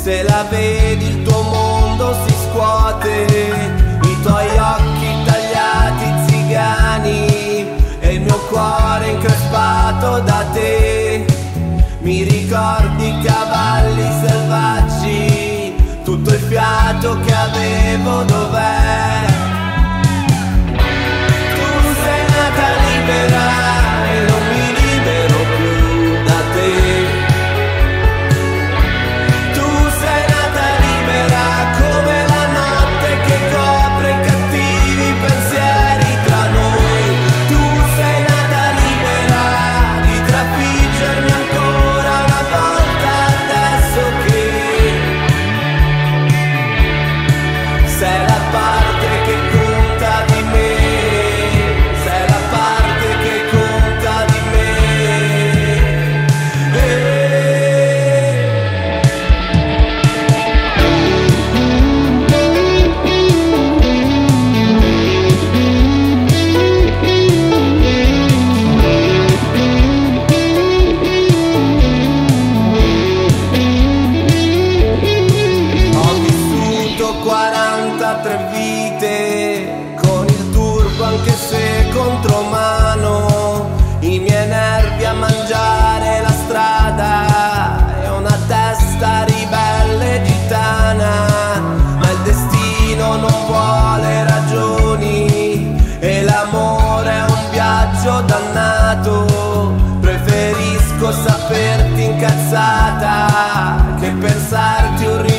Se la vedi il tuo mondo si scuote, i tuoi occhi tagliati zigani e il mio cuore increspato da te. Mi ricordi i cavalli selvaggi, tutto il fiato che avevo dov'è? Tu sei nata libera e non mi libero più da te. Tu sei nata libera come la notte che copre i cattivi pensieri tra noi. Tu sei nata libera di trafiggermi ancora una volta adesso che sei la parte che conta di me, sei la parte che conta di me. Ho vissuto 43 vite con il turbo anche se contromano, i miei nervi a mangiare la strada e una testa ribelle gitana, ma il destino non vuole ragioni e l'amore è un viaggio dannato. Preferisco saperti incazzata che pensarti un